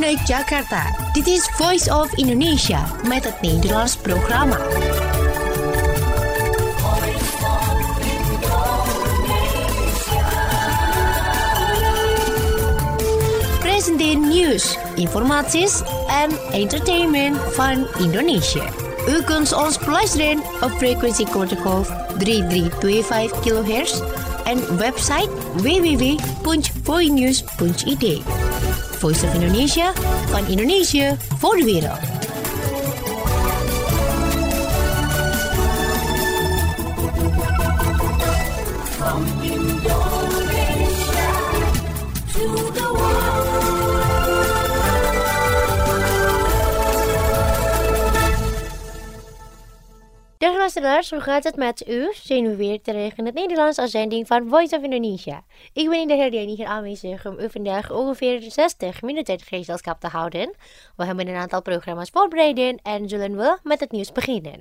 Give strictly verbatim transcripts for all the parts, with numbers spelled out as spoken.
vanuit Jakarta. Dit is Voice of Indonesia met het Nederlands programma. Presenteer nieuws, informaties en entertainment van Indonesië. U kunt ons beluisteren op frequentie kortgolf drie drie twee vijf kilohertz en website w w w punt voinews punt i d. Voice of Indonesia van Indonesië voor de wereld. From Indonesia to the world. Dag luisteraars, hoe gaat het met u? Zijn we weer terug in het Nederlands als zending van Voice of Indonesia. Ik ben in de herdenking hier aanwezig om u vandaag ongeveer zestig minuten gezelschap te houden. We hebben een aantal programma's voorbereid en zullen we met het nieuws beginnen.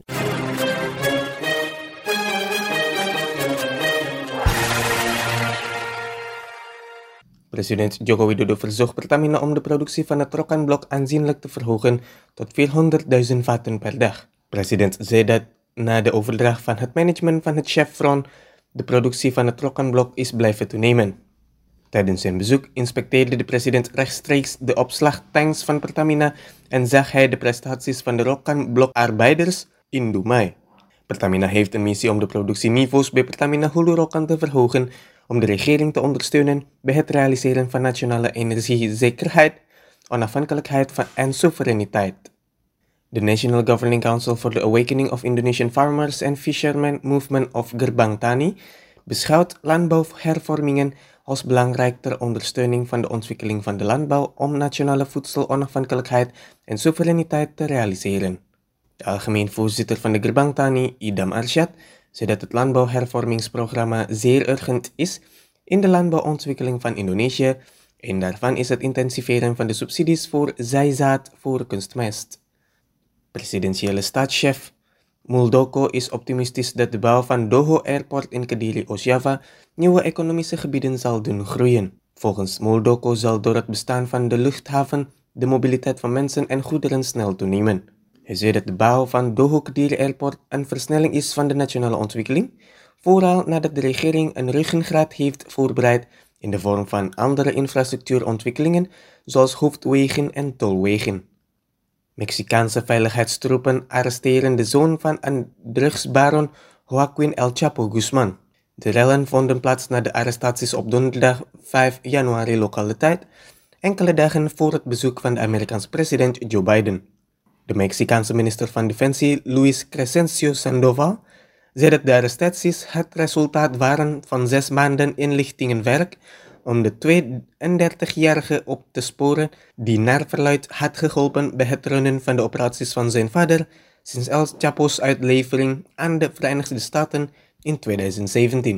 President Joko Widodo verzocht Pertamina om de productie van het Rokan-blok aanzienlijk te verhogen tot vierhonderdduizend vaten per dag. President zei dat na de overdracht van het management van het Chevron de productie van het Rokan-blok is blijven toenemen. Tijdens zijn bezoek inspecteerde de president rechtstreeks de opslagtanks van Pertamina en zag hij de prestaties van de Rokan-blokarbeiders in Dumai. Pertamina heeft een missie om de productieniveaus bij Pertamina Hulu Rokan te verhogen om de regering te ondersteunen bij het realiseren van nationale energiezekerheid, onafhankelijkheid en soevereiniteit. The National Governing Council for the Awakening of Indonesian Farmers and Fishermen Movement of Gerbang Tani beschouwt landbouwhervormingen als belangrijk ter ondersteuning van de ontwikkeling van de landbouw om nationale voedselonafhankelijkheid en soevereiniteit te realiseren. De algemeen voorzitter van de Gerbang Tani, Idam Arsyad, zei dat het landbouwhervormingsprogramma zeer urgent is in de landbouwontwikkeling van Indonesië en daarvan is het intensiveren van de subsidies voor zaaizaad voor kunstmest. Presidentiële staatschef Muldoko is optimistisch dat de bouw van Doho Airport in Kediri, Oost-Java nieuwe economische gebieden zal doen groeien. Volgens Muldoko zal door het bestaan van de luchthaven de mobiliteit van mensen en goederen snel toenemen. Hij zei dat de bouw van Doho Kediri Airport een versnelling is van de nationale ontwikkeling, vooral nadat de regering een ruggengraat heeft voorbereid in de vorm van andere infrastructuurontwikkelingen zoals hoofdwegen en tolwegen. Mexicaanse veiligheidstroepen arresteren de zoon van een drugsbaron Joaquin El Chapo Guzman. De rellen vonden plaats na de arrestaties op donderdag vijf januari lokale tijd, enkele dagen voor het bezoek van de Amerikaanse president Joe Biden. De Mexicaanse minister van Defensie Luis Crescencio Sandoval zei dat de arrestaties het resultaat waren van zes maanden inlichtingenwerk om de tweeëndertigjarige op te sporen die naar verluidt had geholpen bij het runnen van de operaties van zijn vader sinds El Chapo's uitlevering aan de Verenigde Staten in tweeduizend zeventien.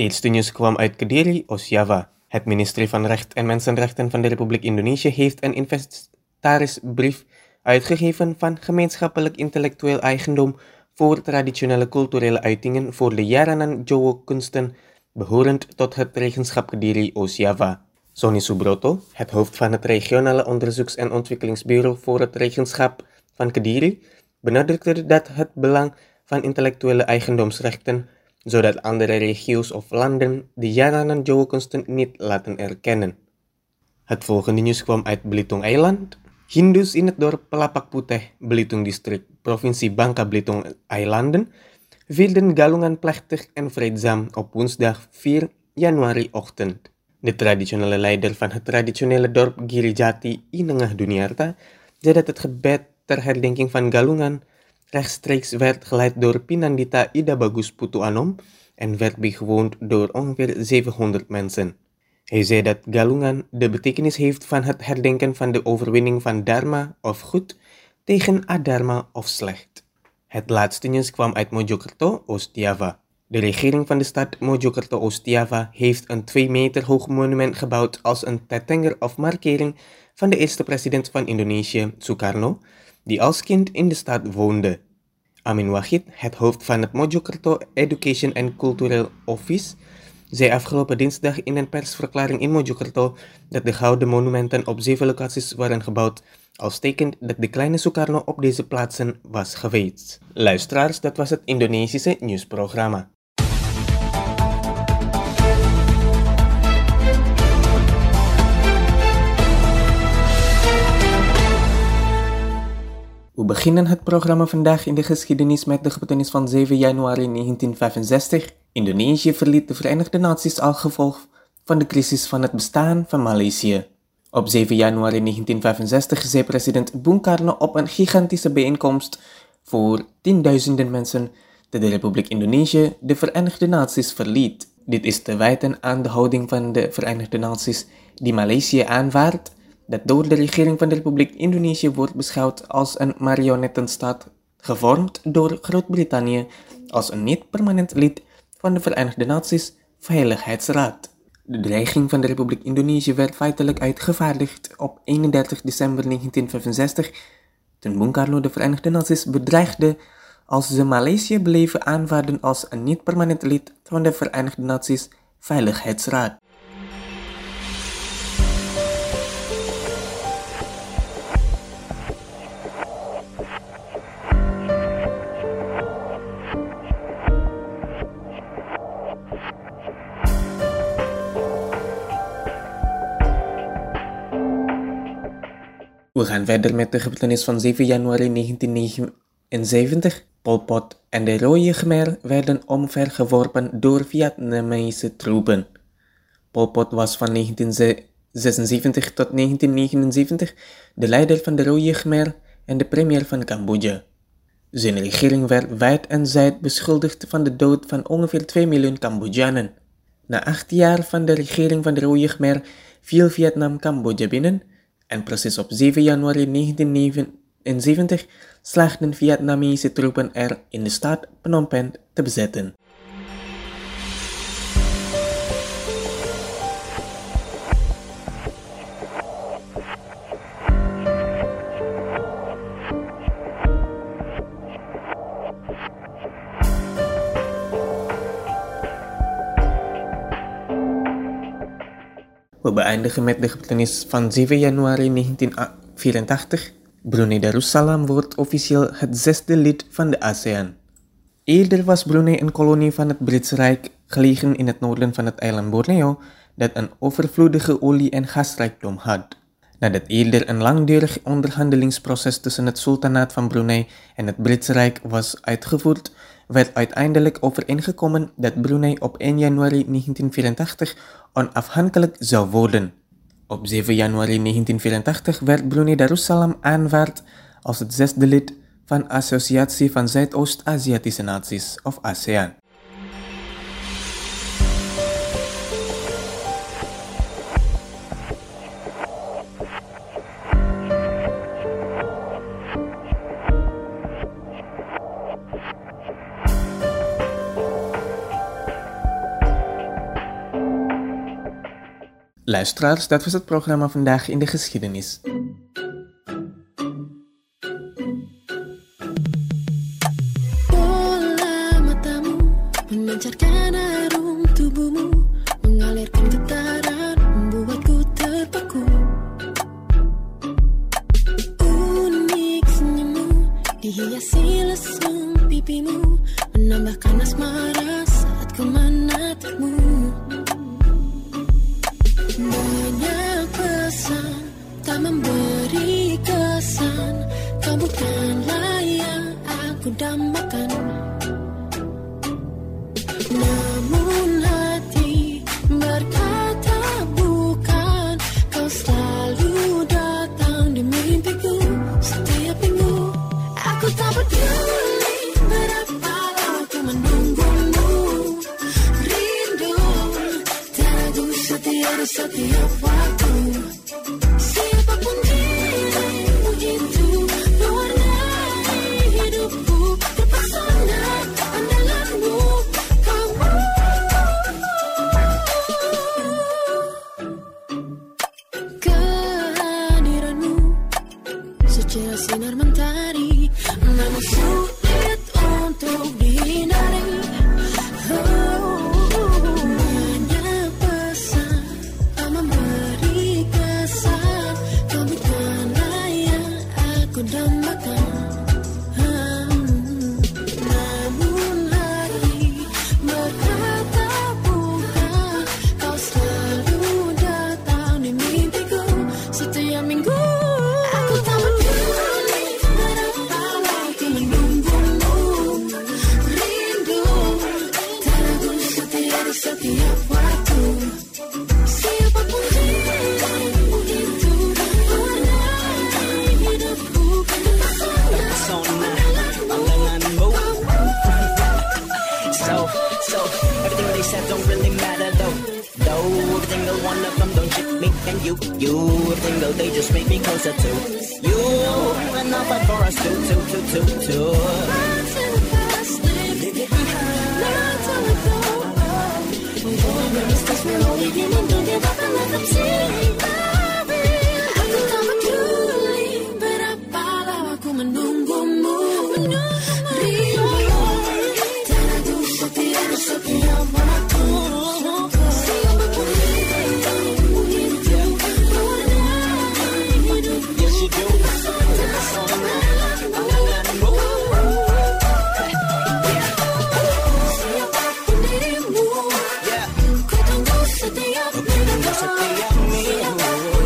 eerste nieuws kwam uit Kediri, Oost-Java. Het ministerie van Recht en Mensenrechten van de Republiek Indonesië heeft een inventarisbrief uitgegeven van gemeenschappelijk intellectueel eigendom voor traditionele culturele uitingen voor de Jaranan Jowo kunsten behorend tot het regentschap Kediri, Oost-Java. Sonny Subroto, het hoofd van het regionale onderzoeks- en ontwikkelingsbureau voor het regentschap van Kediri, benadrukte dat het belang van intellectuele eigendomsrechten, zodat andere regio's of landen de Jaranan Jowo kunsten niet laten erkennen. Het volgende nieuws kwam uit Belitung Eiland. Hindus in het dorp Pelapak Puteh, Belitung District, provincie Bangka Belitung Eilanden, vierden galungan plechtig en vreedzaam op woensdag vier januari ochtend. De traditionele leider van het traditionele dorp Girijati Inengah Duniarta zei dat het gebed ter herdenking van galungan rechtstreeks werd geleid door Pinandita Ida Bagus Putu Anom en werd bijgewoond door ongeveer zevenhonderd mensen. Hij zei dat galungan de betekenis heeft van het herdenken van de overwinning van dharma of goed tegen adharma of slecht. Het laatste nieuws kwam uit Mojokerto, Oost-Java. De regering van de stad Mojokerto, Oost-Java heeft een twee meter hoog monument gebouwd als een tetenger of markering van de eerste president van Indonesië, Sukarno, die als kind in de stad woonde. Amin Wahid, het hoofd van het Mojokerto Education and Cultural Office, zei afgelopen dinsdag in een persverklaring in Mojokerto dat de gouden monumenten op zeven locaties waren gebouwd, als tekent dat de kleine Sukarno op deze plaatsen was geweest. Luisteraars, dat was het Indonesische nieuwsprogramma. We beginnen het programma vandaag in de geschiedenis met de gebeurtenis van zeven januari negentien vijfenzestig. Indonesië verliet de Verenigde Naties als gevolg van de crisis van het bestaan van Maleisië. Op zeven januari negentien vijfenzestig zei president Bung Karno op een gigantische bijeenkomst voor tienduizenden mensen dat de Republiek Indonesië de Verenigde Naties verliet. Dit is te wijten aan de houding van de Verenigde Naties die Maleisië aanvaardt, dat door de regering van de Republiek Indonesië wordt beschouwd als een marionettenstaat, gevormd door Groot-Brittannië als een niet-permanent lid van de Verenigde Naties Veiligheidsraad. De dreiging van de Republiek Indonesië werd feitelijk uitgevaardigd op eenendertig december negentien vijfenzestig, toen Bung Karno de Verenigde Naties bedreigde als ze Maleisië bleven aanvaarden als een niet-permanent lid van de Verenigde Naties Veiligheidsraad. We gaan verder met de gebeurtenis van zeven januari negentien negenenzeventig. Pol Pot en de Rode Khmer werden omvergeworpen door Vietnamese troepen. Pol Pot was van negentien zesenzeventig tot negentien negenenzeventig de leider van de Rode Khmer en de premier van Cambodja. Zijn regering werd wijd en zijd beschuldigd van de dood van ongeveer twee miljoen Cambodjanen. Na acht jaar van de regering van de Rode Khmer viel Vietnam Cambodja binnen en precies op zeven januari negentien negenenzeventig slaagden Vietnamese troepen er in de stad Phnom Penh te bezetten. We beëindigen met de gebeurtenis van zeven januari negentien vierentachtig. Brunei Darussalam wordt officieel het zesde lid van de ASEAN. Eerder was Brunei een kolonie van het Britse Rijk, gelegen in het noorden van het eiland Borneo, dat een overvloedige olie- en gasrijkdom had. Nadat eerder een langdurig onderhandelingsproces tussen het sultanaat van Brunei en het Britse Rijk was uitgevoerd, werd uiteindelijk overeengekomen dat Brunei op één januari negentien vierentachtig onafhankelijk zou worden. Op zeven januari negentien vierentachtig werd Brunei Darussalam aanvaard als het zesde lid van Associatie van Zuidoost-Aziatische Naties, of ASEAN. Luisteraars, dat was het programma Vandaag in de Geschiedenis. Bola matamu memancarkan harum tubuhmu, mengalirkan getaran, membuatku terpaku. Unik senyummu dihiasi lesung pipimu, menambahkan asmara saat ku menatapmu. Banyak pesan tak memberi kesan, kau bukanlah yang aku dambakan. Namun hati berkata bukan, kau selalu datang di mimpiku setiap minggu. Aku tak peduli berapa lama ku menunggumu, rindu teragu setia di setiap waktu. Siapapun dirimu itu, mewarnai hidupku, terpesona andalanmu. Kehadiranmu secara sinar mentari, namun sulit untuk dihindari. Oh, banyak pesan tak memberi kesan, kau bukanlah yang aku dambakan. Namun hati berkata bukan, kau selalu datang di mimpiku setiap minggu. Aku tak peduli berapa waktu menunggumu, rindu teragu setia di setiap waktu. Siapapun dirimu itu, mewarnai hidupku, terpesona andalanmu. So, so, everything they said don't really matter though. Though, every single one of them don't ship me and you, you. Everything though they just make me closer to you. And I'll fight for us too, too, too, too, too. Let's in the past, leave it behind. Let's let it go. We're going to mistakes, we're only human. Don't give up and let them see. Aku tak peduli berapa lama ku menunggumu, rindu teragu setia di setiap waktu. Siapapun dirimu itu, mewarnai hidupku. Yes, you do. Terpesona andalanmu. Siapapun dirimu, Yeah. ku tunggu setiap minggu. Setiap minggu.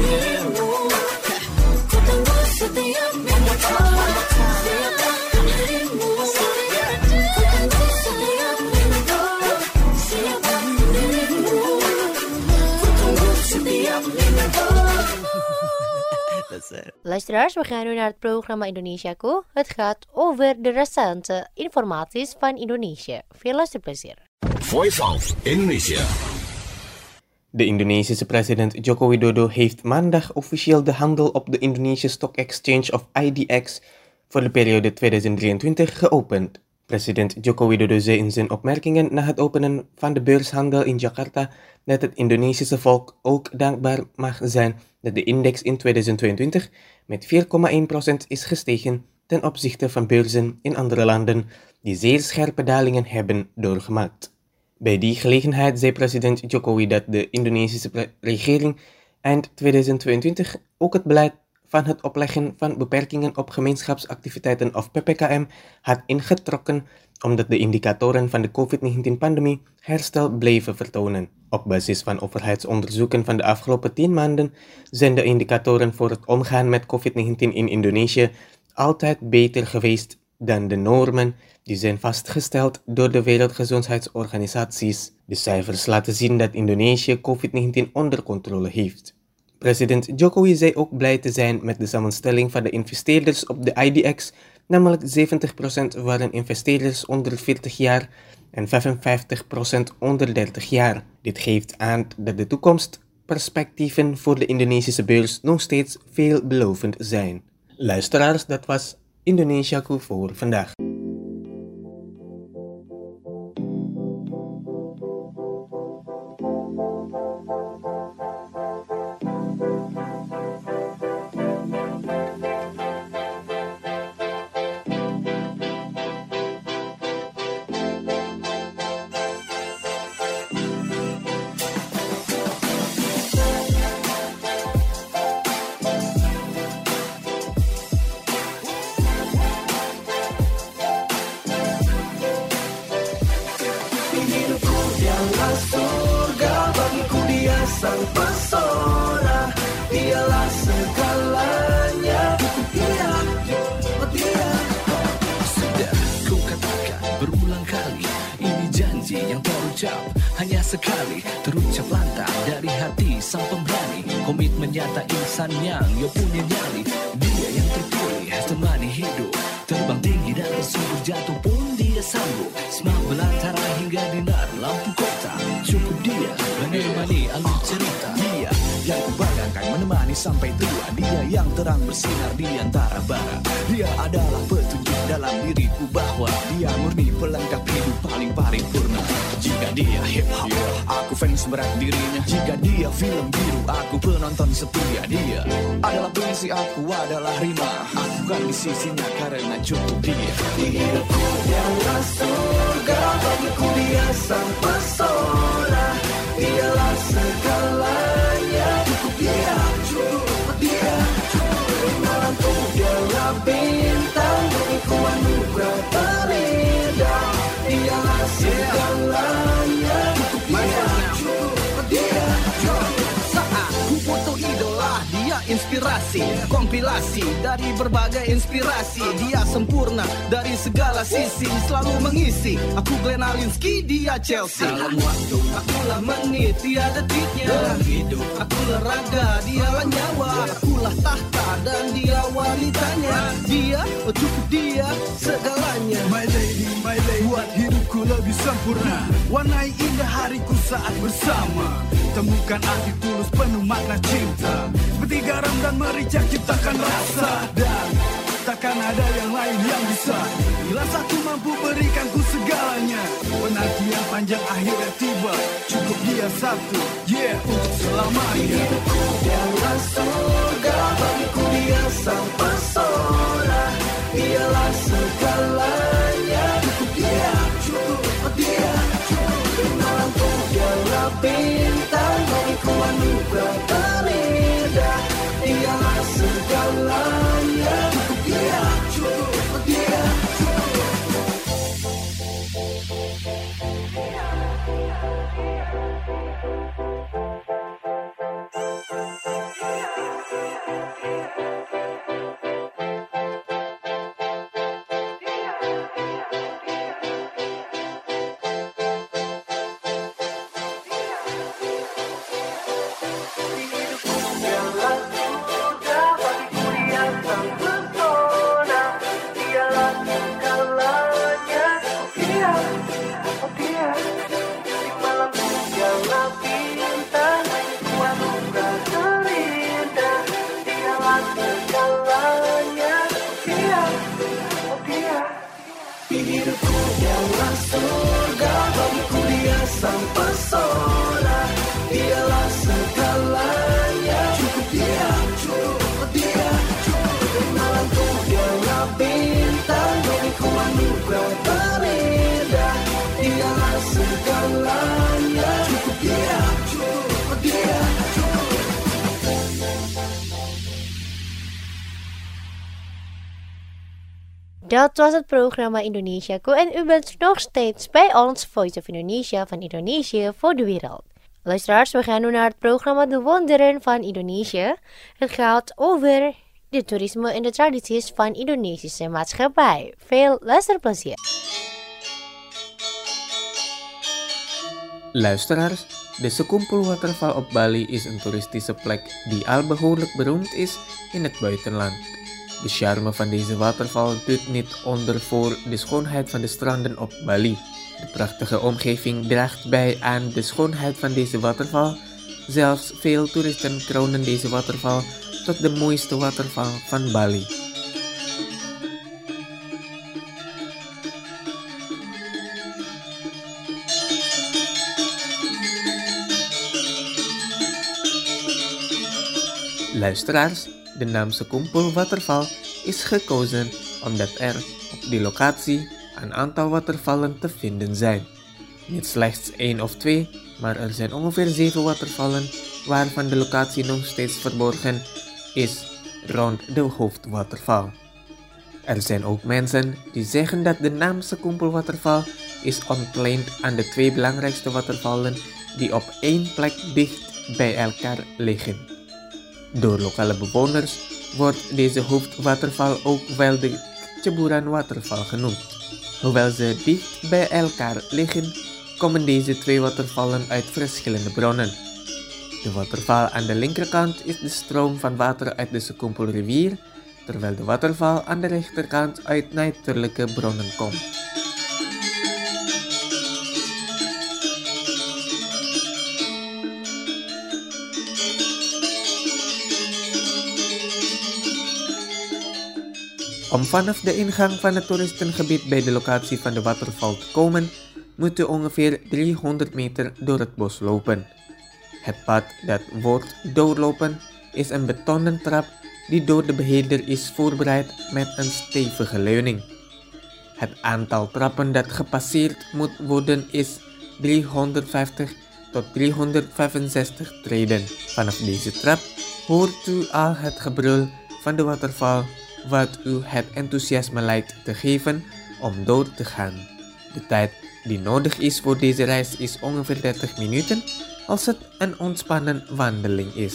Ku tunggu setiap minggu. Siapapun dirimu, ku tunggu setiap minggu. Siapapun dirimu, ku tunggu setiap minggu. That's it. Luisteraars, we gaan nu naar het programma Indonesiaku. Het gaat over de recente informaties van Indonesië. Veel luisterplezier. Voice of Indonesia. De Indonesische president Joko Widodo heeft maandag officieel de handel op de Indonesia Stock Exchange of I D X voor de periode tweeduizend drieëntwintig geopend. President Joko Widodo zei in zijn opmerkingen na het openen van de beurshandel in Jakarta dat het Indonesische volk ook dankbaar mag zijn dat de index in tweeduizend tweeëntwintig met vier komma één procent is gestegen ten opzichte van beurzen in andere landen die zeer scherpe dalingen hebben doorgemaakt. Bij die gelegenheid zei president Jokowi dat de Indonesische pre- regering eind tweeduizend tweeëntwintig ook het beleid van het opleggen van beperkingen op gemeenschapsactiviteiten of P P K M had ingetrokken omdat de indicatoren van de COVID negentien-pandemie herstel bleven vertonen. Op basis van overheidsonderzoeken van de afgelopen tien maanden zijn de indicatoren voor het omgaan met COVID negentien in Indonesië altijd beter geweest dan de normen die zijn vastgesteld door de Wereldgezondheidsorganisaties. De cijfers laten zien dat Indonesië COVID negentien onder controle heeft. President Jokowi zei ook blij te zijn met de samenstelling van de investeerders op de I D X, namelijk zeventig procent waren investeerders onder veertig jaar en vijfenvijftig procent onder dertig jaar. Dit geeft aan dat de toekomstperspectieven voor de Indonesische beurs nog steeds veelbelovend zijn. Luisteraars, dat was Indonesiaku voor vandaag. terucap hanya sekali, terucap lantang dari hati sang pemberani. Komitmen nyata insan yang yo punya nyali. Dia yang terpilih temani hidup, terbang tinggi dan tersungkur jatuh pun dia sanggup. Semak belantara hingga dinar lampu kota, cukup dia menemani alur cerita. Dia yang kubanggakan menemani sampai tua. Dia yang terang bersinar di antara bara. Dia adalah petunjuk dalam diriku bahwa dia murni pelengkap hidup paling paripurna. Jika dia hip hop, aku fans berat dirinya. Jika dia film biru, aku penonton setia. Dia adalah puisi, aku adalah rima. Aku kan di sisinya karena cukup dia. Di hidupku dialah surga, bagiku dia sang pesona. Dialah segalanya, cukup dia, cukup dia, cukup. Malamku dialah bintang, bagiku anugerah terindah. Dialah segalanya, cukup dia, cukup dia, cukup. Saat ku foto idola, dia inspirasi, kompilasi dari berbagai inspirasi. Dia sempurna dari segala sisi, selalu mengisi. Aku Glenn Alinsky, dia Chelsea. Dalam waktu, akulah menit, dia detiknya. Dalam hidup, akulah raga, dialah nyawa. Akulah tahta dan dia wanitanya. Dia, oh cukup dia, segalanya. My lady, my lady, buat hidupku lebih sempurna. Warnai indah hariku saat bersama. Temukan arti tulus penuh makna cinta. Seperti garam dan merica ciptakan rasa. Dan takkan ada yang lain yang bisa. Bila satu mampu berikanku segalanya. Penantian panjang akhirnya tiba. Cukup dia satu, yeah, untuk selamanya. Hidupku dialah surga, bagiku dia sang pesona. Dialah segalanya, cukup dia, cukup dia, cukup. Malamku dialah bintang, bagiku anugerah terindah. Dialah segalanya, cukup dia, cukup dia, cukup. Hidupku dialah surga, bagiku dia sang pesona. Dialah segalanya, cukup dia, cukup dia, cukup. Malamku dialah bintang, bagiku anugerah terindah. Dialah segalanya, cukup dia, cukup dia, cukup. Dat was het programma Indonesiaku en u bent nog steeds bij ons Voice of Indonesia van Indonesië voor de wereld. Luisteraars, we gaan nu naar het programma De Wonderen van Indonesië. Het gaat over de toerisme en de tradities van Indonesische maatschappij. Veel luisterplezier. Luisteraars, de Sekumpul Waterval op Bali is een toeristische plek die al behoorlijk beroemd is in het buitenland. De charme van deze waterval doet niet onder voor de schoonheid van de stranden op Bali. De prachtige omgeving draagt bij aan de schoonheid van deze waterval. Zelfs veel toeristen kronen deze waterval tot de mooiste waterval van Bali. Luisteraars, de naam Sekumpul Waterval is gekozen omdat er op die locatie een aantal watervallen te vinden zijn. Niet slechts één of twee, maar er zijn ongeveer zeven watervallen waarvan de locatie nog steeds verborgen is rond de hoofdwaterval. Er zijn ook mensen die zeggen dat de naam Sekumpul Waterval is ontleend aan de twee belangrijkste watervallen die op één plek dicht bij elkaar liggen. Door lokale bewoners wordt deze hoofdwaterval ook wel de Ceburan Waterval genoemd. Hoewel ze dicht bij elkaar liggen, komen deze twee watervallen uit verschillende bronnen. De waterval aan de linkerkant is de stroom van water uit de Sekumpulrivier, terwijl de waterval aan de rechterkant uit natuurlijke bronnen komt. Om vanaf de ingang van het toeristengebied bij de locatie van de waterval te komen, moet u ongeveer driehonderd meter door het bos lopen. Het pad dat wordt doorlopen is een betonnen trap die door de beheerder is voorbereid met een stevige leuning. Het aantal trappen dat gepasseerd moet worden is driehonderdvijftig tot driehonderdvijfenzestig treden. Vanaf deze trap hoort u al het gebrul van de waterval, wat u het enthousiasme lijkt te geven om door te gaan. De tijd die nodig is voor deze reis is ongeveer dertig minuten als het een ontspannen wandeling is.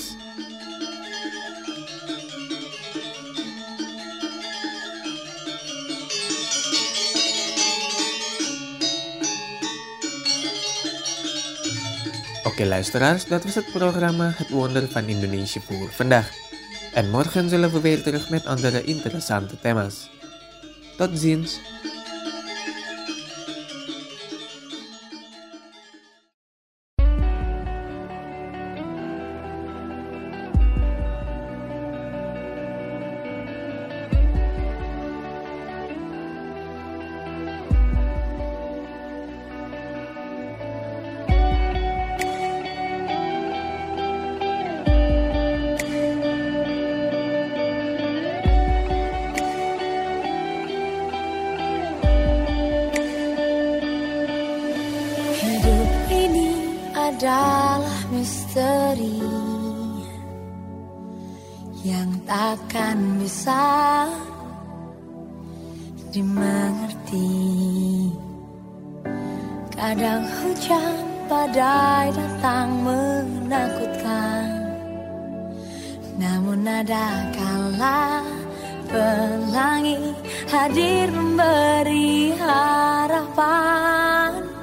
Oké luisteraars, dat was het programma Het Wonder van Indonesië voor vandaag. En morgen zullen we weer terug met andere interessante thema's. Tot ziens! Adalah misteri yang takkan bisa dimengerti. Kadang hujan badai datang menakutkan, namun ada kala pelangi hadir memberi harapan.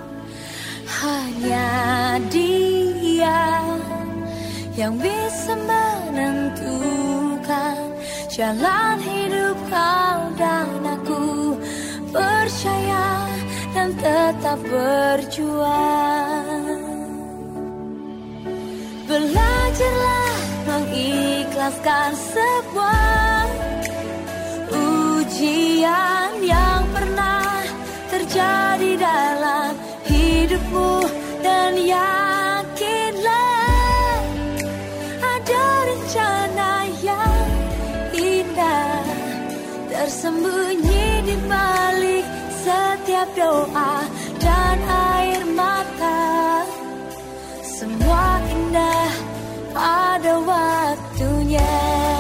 Hanya Dia yang bisa menentukan jalan hidup kau dan aku. Percaya dan tetap berjuang. Belajarlah mengikhlaskan sebuah ujian yang pernah terjadi dalam hidupmu, dan yakinlah ada rencana yang indah tersembunyi di balik setiap doa dan air mata. Semua indah pada waktunya.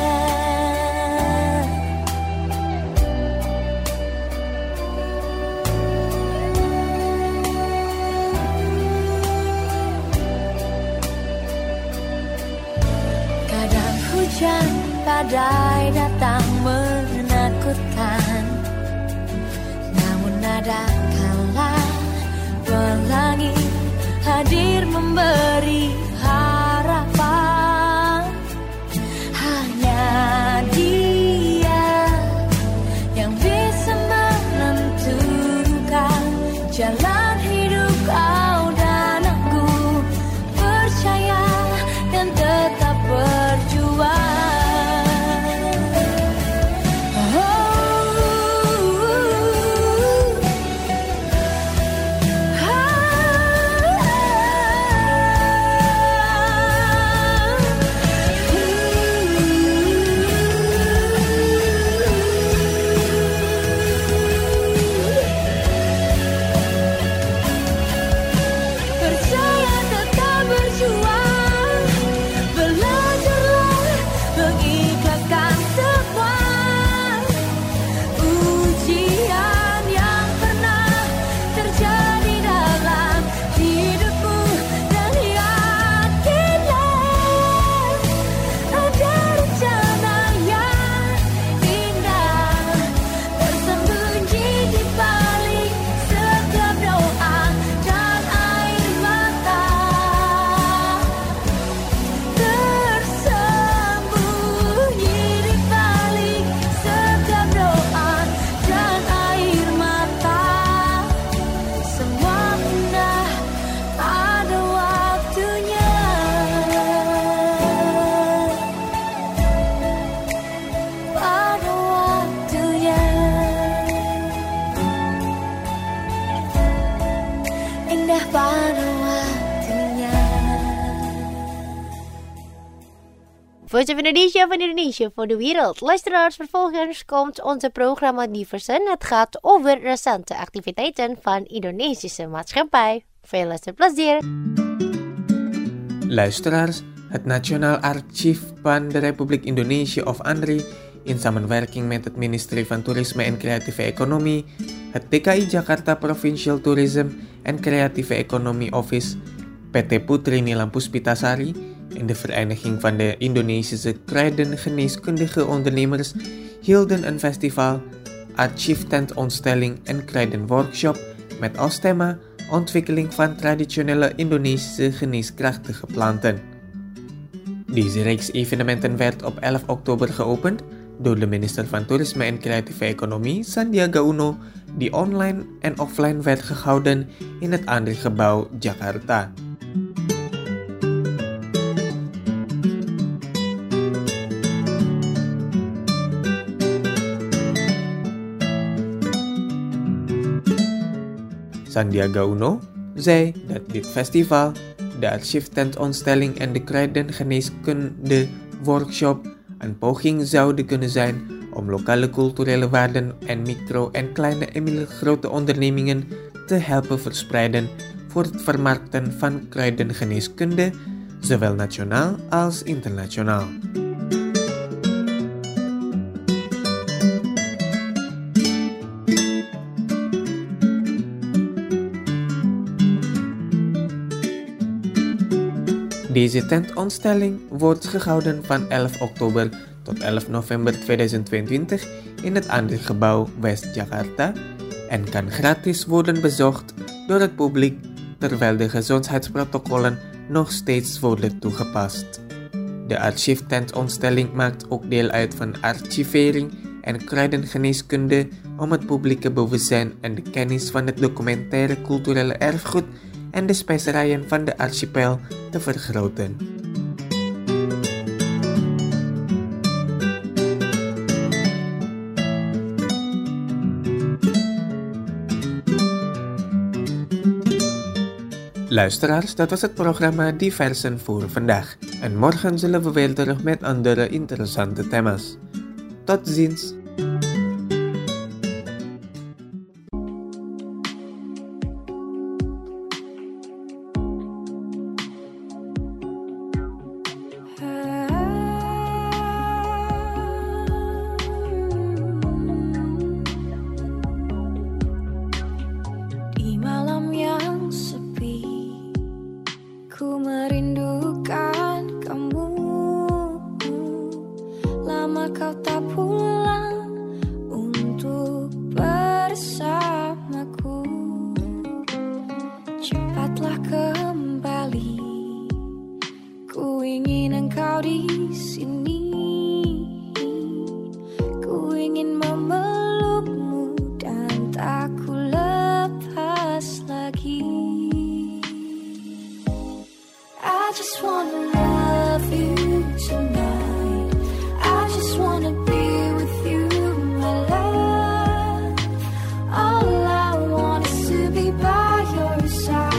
Hujan badai datang menakutkan, namun ada kala pelangi hadir memberi harapan. Hanya Dia yang bisa menentukan jalan hidup kau dan aku. Percaya dan tetap berjuang. Voice of Indonesia van Indonesia voor de wereld. Luisteraars, vervolgens komt onze programma Diversen. Het gaat over recente activiteiten van Indonesische maatschappij. Veel luisterplezier. Luisteraars, het Nationaal Archief van de Republiek Indonesië of ANRI in samenwerking met het ministerie van Toerisme en Creatieve Economie, het D K I Jakarta Provincial Tourism en Creatieve Economie Office, P T Putri Nilam Puspitasari en de Vereniging van de Indonesische Kruidengeneeskundige Ondernemers hielden een festival, archieftentoonstelling en kruidenworkshop met als thema ontwikkeling van traditionele Indonesische geneeskrachtige planten. Deze reeks evenementen werd op elf oktober geopend door de minister van Toerisme en Creatieve Economie, Sandiaga Uno, die online en offline werd gehouden in het ANRI-gebouw Jakarta. Sandiaga Uno zei dat dit festival, de archieftentoonstelling en de kruidengeneeskunde workshop een poging zouden kunnen zijn om lokale culturele waarden en micro- en kleine en middelgrote ondernemingen te helpen verspreiden voor het vermarkten van kruidengeneeskunde, zowel nationaal als internationaal. Deze tentoonstelling wordt gehouden van elf oktober tot elf november tweeduizend tweeëntwintig in het ANRI-gebouw West Jakarta en kan gratis worden bezocht door het publiek terwijl de gezondheidsprotocollen nog steeds worden toegepast. De archieftentoonstelling maakt ook deel uit van archivering en kruidengeneeskunde om het publieke bewustzijn en de kennis van het documentaire culturele erfgoed en de specerijen van de archipel te vergroten. Luisteraars, dat was het programma Diversen voor vandaag. En morgen zullen we weer terug met andere interessante thema's. Tot ziens!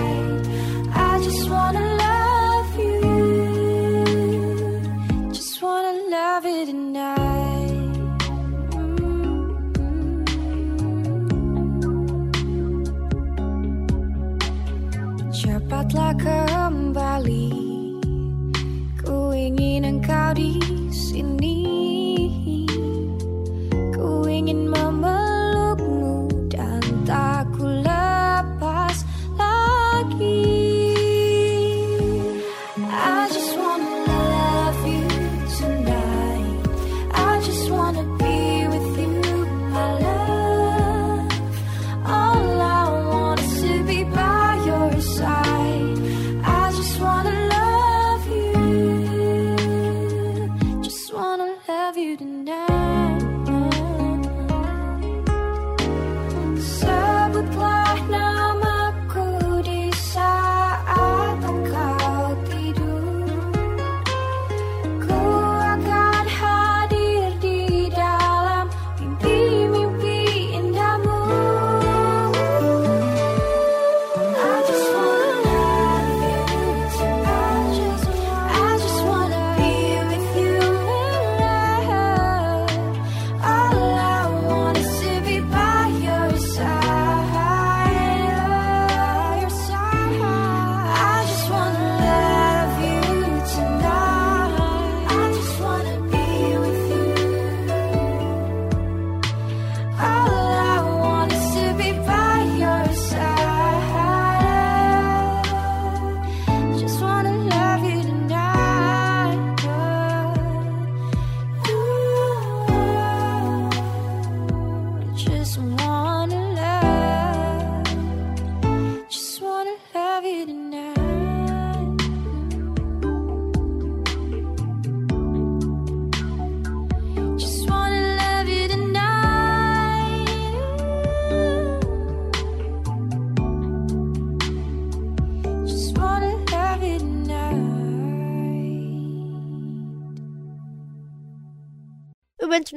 Just wanna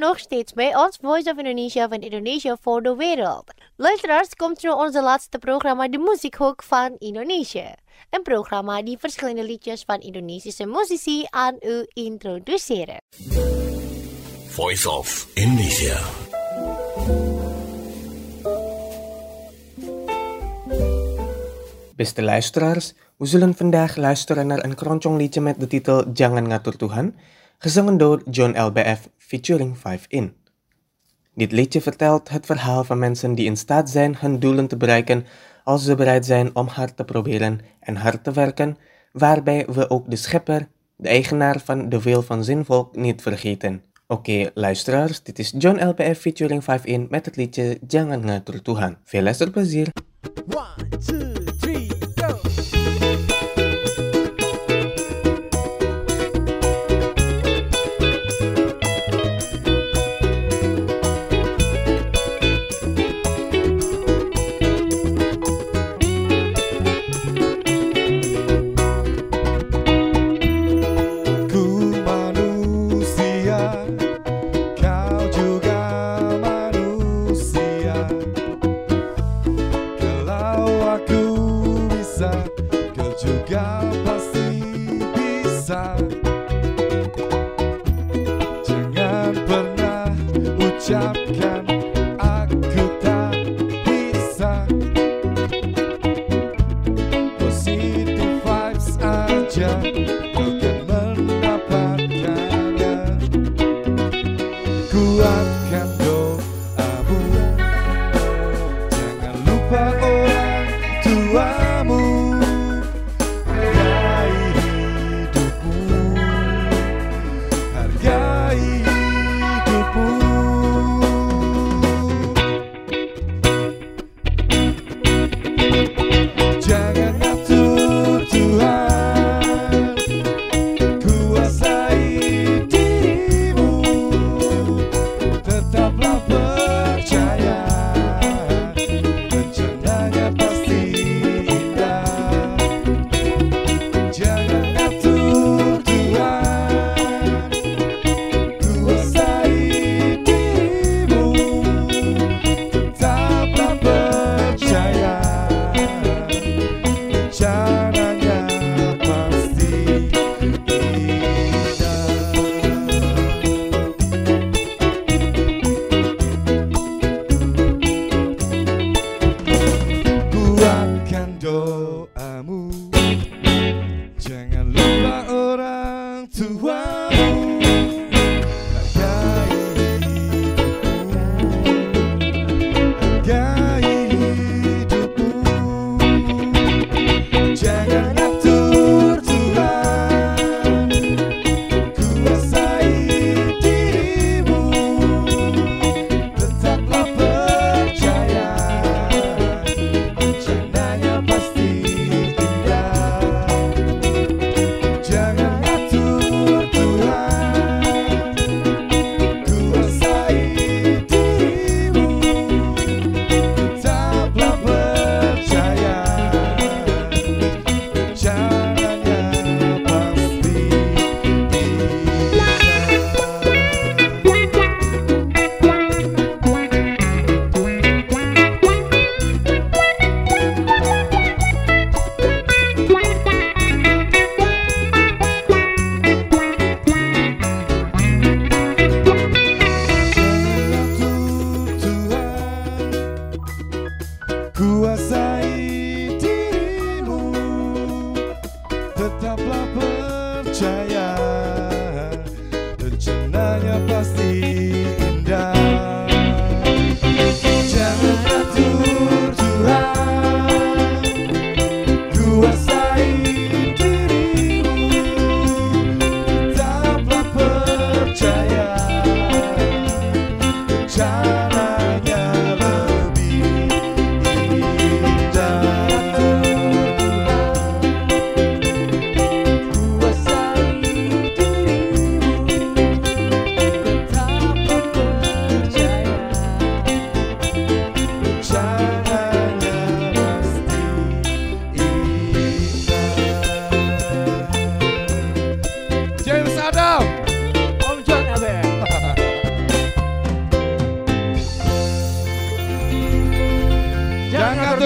nog steeds bij ons Voice of Indonesia van Indonesia voor de wereld. Luisteraars, komt naar onze laatste programma De Muziekhoek van Indonesië. Een programma die verschillende liedjes van Indonesische muzici aan u introduceren. Voice of Indonesia. Beste luisteraars, we zullen vandaag luisteren naar een keroncong liedje met de titel Jangan Ngatur Tuhan, gezongen door John L B F featuring five in. Dit liedje vertelt het verhaal van mensen die in staat zijn hun doelen te bereiken als ze bereid zijn om hard te proberen en hard te werken, waarbij we ook de schepper, de eigenaar van de wil van zinvolk, niet vergeten. Oké, okay, luisteraars, dit is John L B F featuring five in met het liedje Jangan Ngatur Tuhan. Veel luisterplezier! One, two, three, go! Ucapkan aku tak bisa, positive vibes aja kau kan mendapatkannya. Kuatkan doamu, jangan lupa orang tuamu. Hargai hidupmu, hargai hidupmu.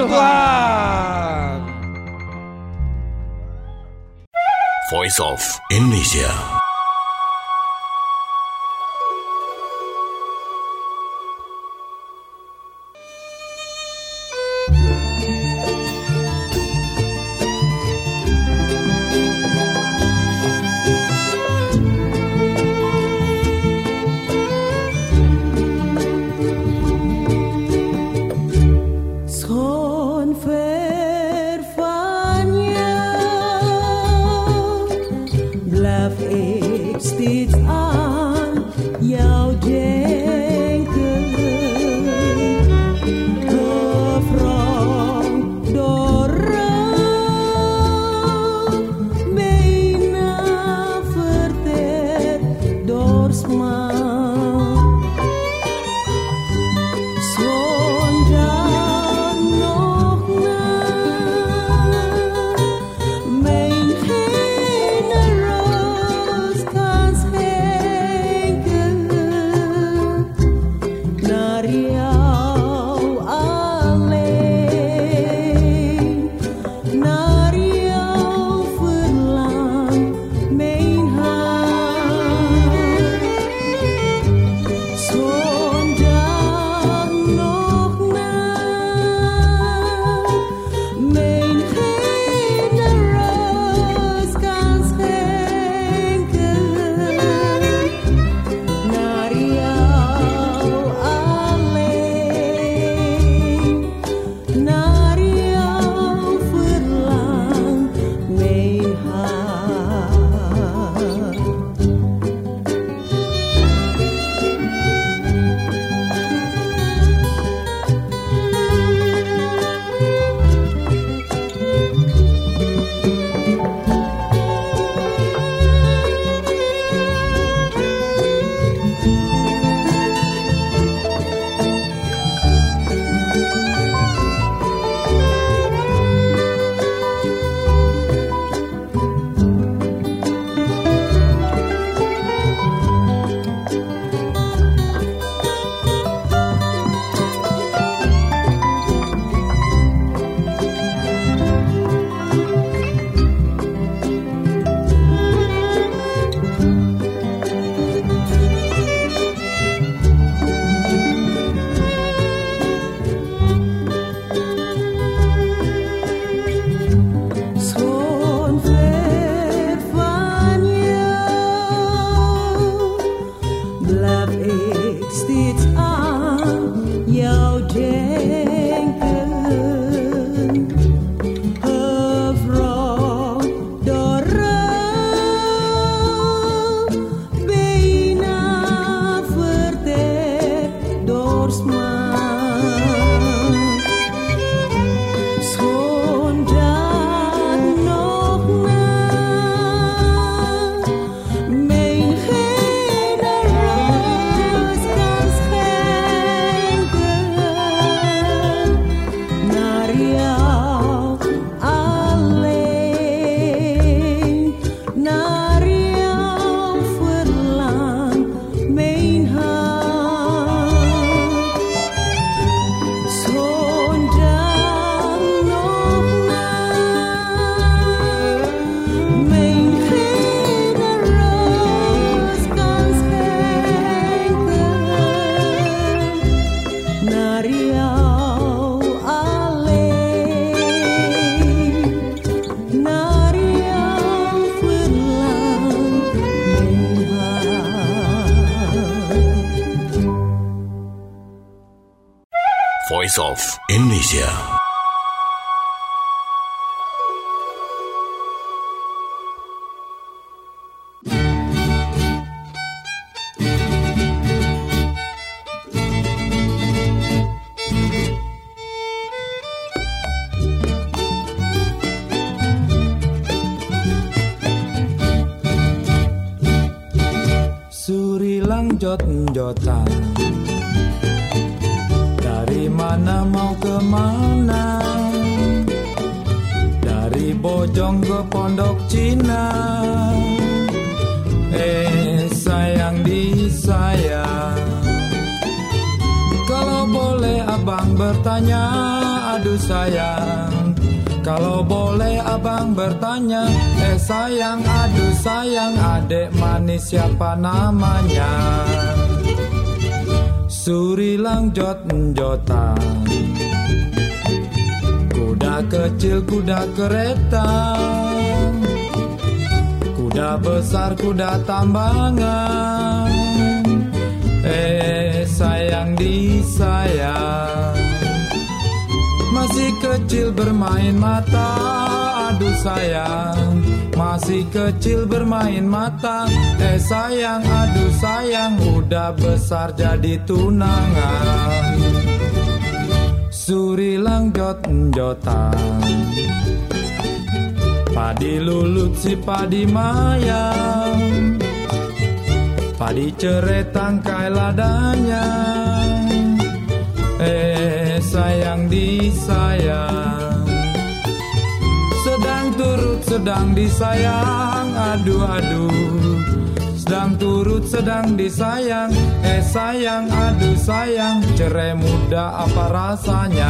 Tuhan. Voice of Indonesia. Voice of Indonesia. Surilang jot-jotan, dari mana mau kemana? Dari Bojong ke Pondok Cina. Eh sayang disayang, kalau boleh abang bertanya, aduh sayang. Kalau boleh abang bertanya, eh sayang, aduh sayang, adek manis siapa namanya? Surilang jot jotan, kuda kecil kuda kereta, kuda besar kuda tambangan. Eh sayang disayang, masih kecil bermain mata, aduh sayang, masih kecil bermain mata. Eh sayang, aduh sayang, udah besar jadi tunangan. Surilang jot jotan, padi lulut si padi mayang, padi cerai tangkai ladanya. Eh sayang disayang, sedang turut sedang disayang, aduh aduh, sedang turut sedang disayang. Eh sayang, aduh sayang, cerai muda apa rasanya?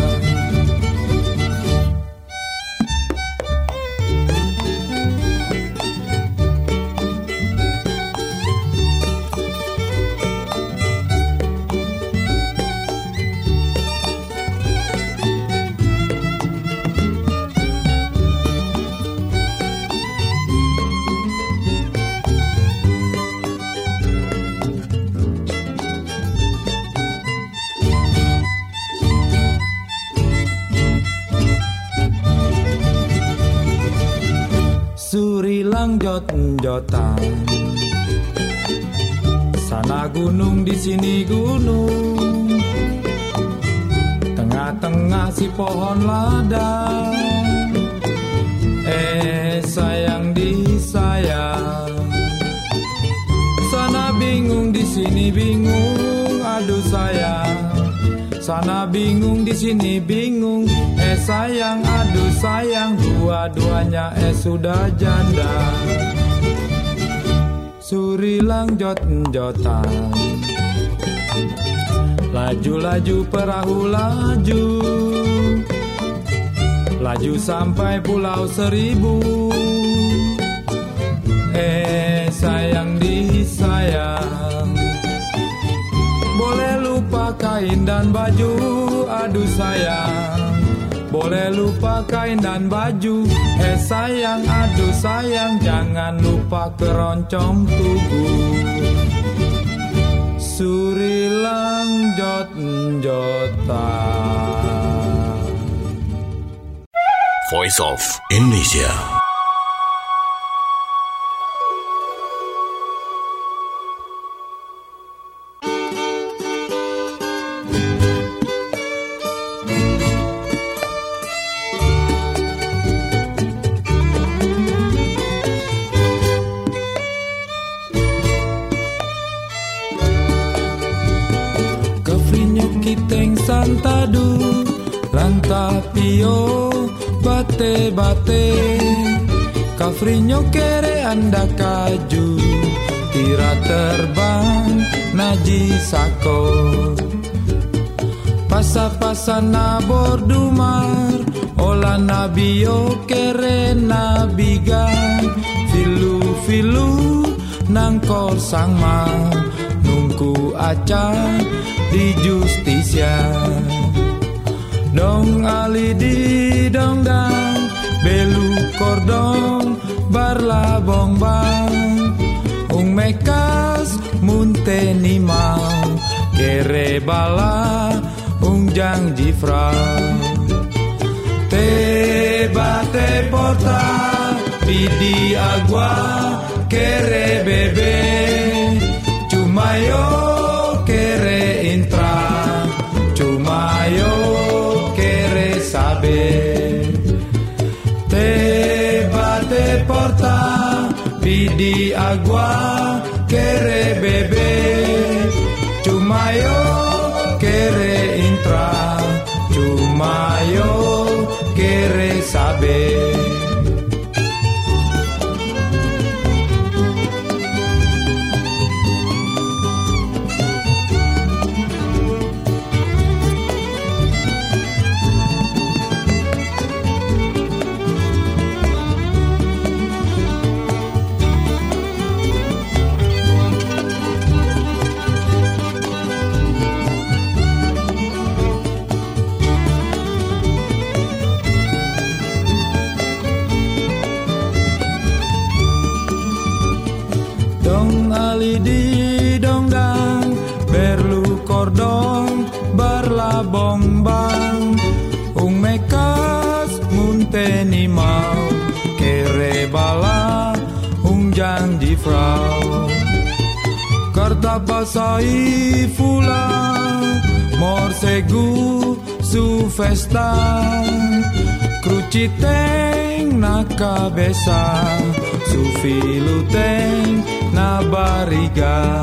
Surilang jot jotan, sana gunung di sini gunung, tengah-tengah si pohon lada. Eh sayang disayang, sana bingung di sini bingung, aduh sayang, sana bingung di sini bingung. Eh sayang, aduh sayang, dua-duanya eh sudah janda. Surilang jot jotan, laju-laju perahu laju, laju sampai pulau seribu. Eh sayang disayang, boleh lupa kain dan baju, aduh sayang, boleh lupa kain dan baju. Eh sayang, aduh sayang, jangan lupa keroncong tugu. Surilang jot jotan. Voice of Indonesia. Kiteng santadu lantapio bate bate kafrinyo kere anda kaju tira terbang naji sako pasa-pasa nabor dumar ola nabio kere nabigan filu-filu nangkor sangma nungku acan di justisia dong ali di dong dang belu kordong barlabong bang ung mekas munte ni mau kere bala ung jang jifra te bate porta pidi agua kere bebe cumayo kere intra cumayo kere sabe te bate porta pidi agua kere bebe cumayo kere intra cumayo kere sabe. bong bang ung mekas munteni mau kere bala ung janji frau karta pasai fula morsegu su festa Cruciteng na cabeza, su filuteng na barriga.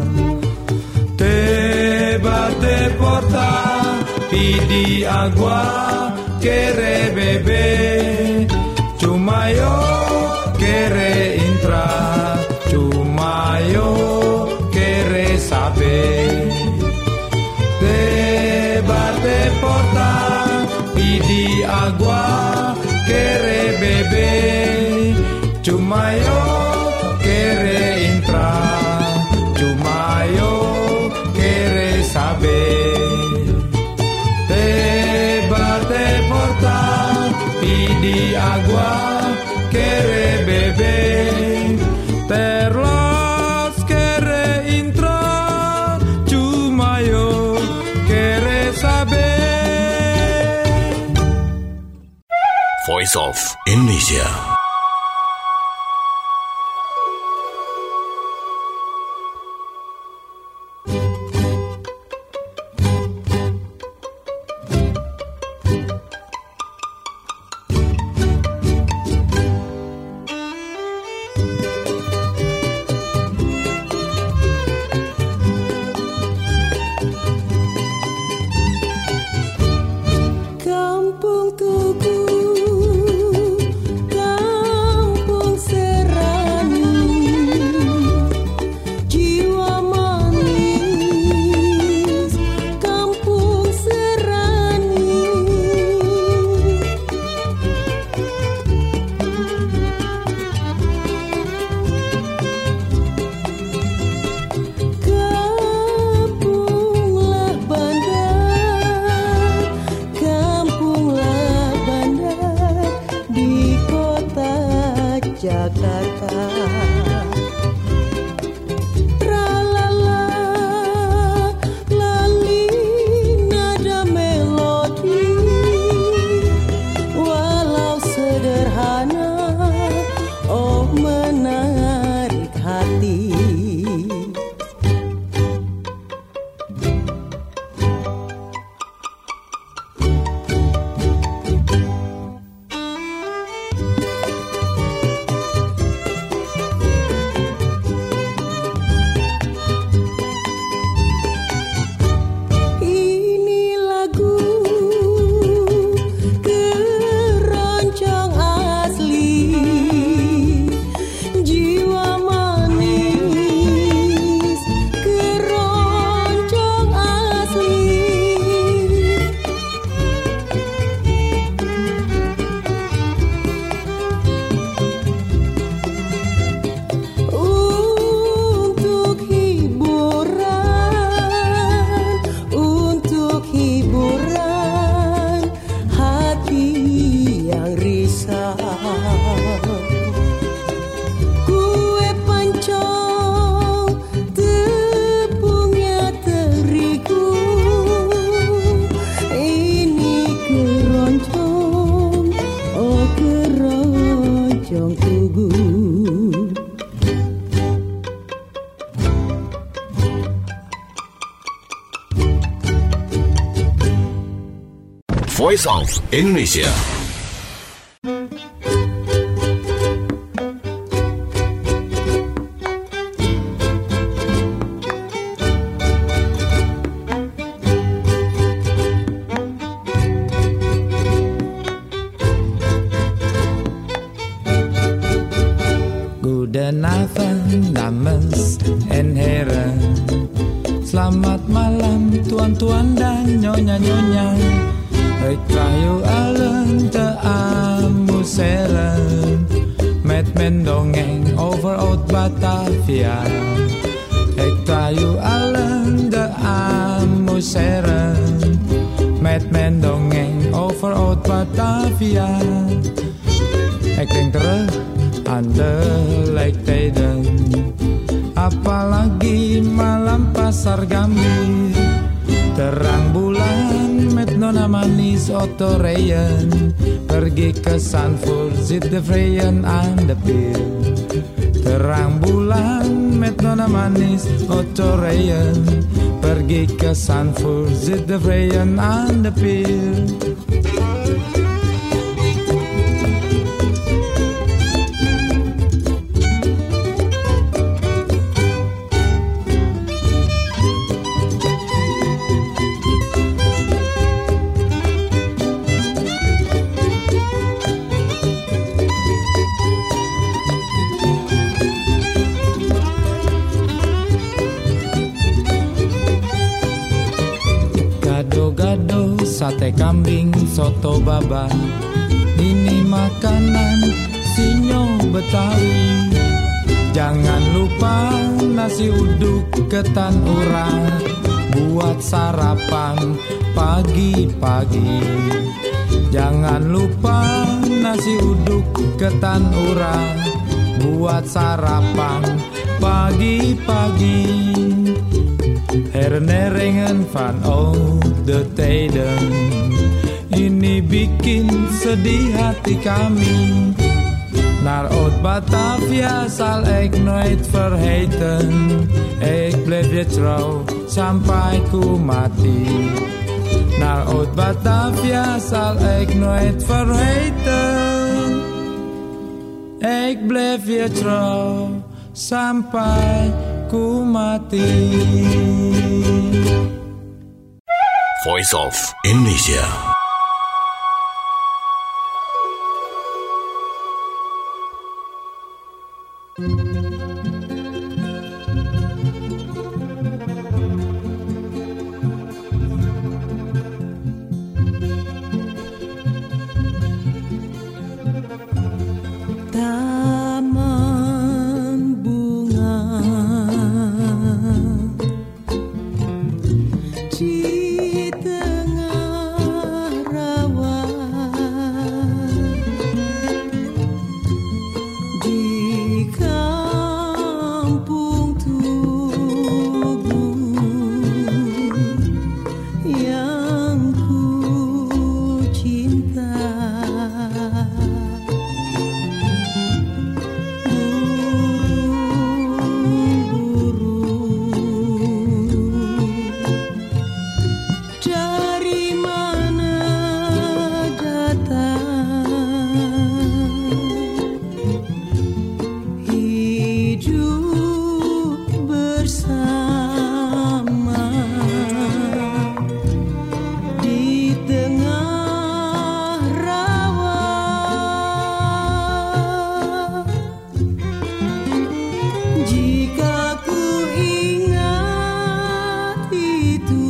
Te bate porta, pidi agua, quiere bebe. Cuma yo quiere entrar, cuma yo quiere saber. Te bate porta, pidi agua, quiere bebe, cuma yo quiere entrar, cuma yo quiere saber. Te bate porta, pidi agua, quiere bebe, terlas quiere entrar, cuma yo quiere saber. Voice of Indonesia. Kampung Tugu, kampung serani, jiwa manis, kampung serani. Kampunglah bandar, kampunglah bandar di kota Jakarta. Tralala, lali nada melodi, walau sederhana, oh menarik hati. Ini lagu keroncong asli, jiwa manis, keroncong asli. Untuk hiburan, untuk hiburan hati yang risau. Kue pancong, tepungnya terigu. Ini keroncong, oh keroncong tugu. Voice of Indonesia. Goedenavond, dames en heren. Selamat malam, tuan-tuan dan nyonya-nyonya. Ik rayo allen te amuseren met mijn dongeng over oud Batavia. Ik rayo allen te amuseren met mijn dongeng over oud Batavia. Ik denk terug aan de lijktijden, apalagi malam pasar Gambir. Terang bulan nona manis Otto Ryan. Pergi ke Sanford, zit de vrijen aan de pil. Terang bulan met nona manis Otto Ryan. Pergi ke Sanford, zit de vrijen aan de pil. Gado-gado, sate kambing, soto baba. Ini makanan sinyo Betawi. Jangan lupa nasi uduk ketan urang buat sarapan pagi-pagi. Jangan lupa nasi uduk ketan urang buat sarapan pagi-pagi. Herinneringen van oude tijden, ini bikin sedih hati kami. Naar oud Batavia zal ik nooit vergeten. Ik blijf je trouw sampai ku mati. Naar oud Batavia zal ik nooit vergeten. Ik blijf je trouw sampai ku mati. Voice of Indonesia. Taman bunga di tengah rawa, di kampung Tugu yang ku cinta. Dari mana datang hidup bersama di tengah rawa. Jika ku ingat itu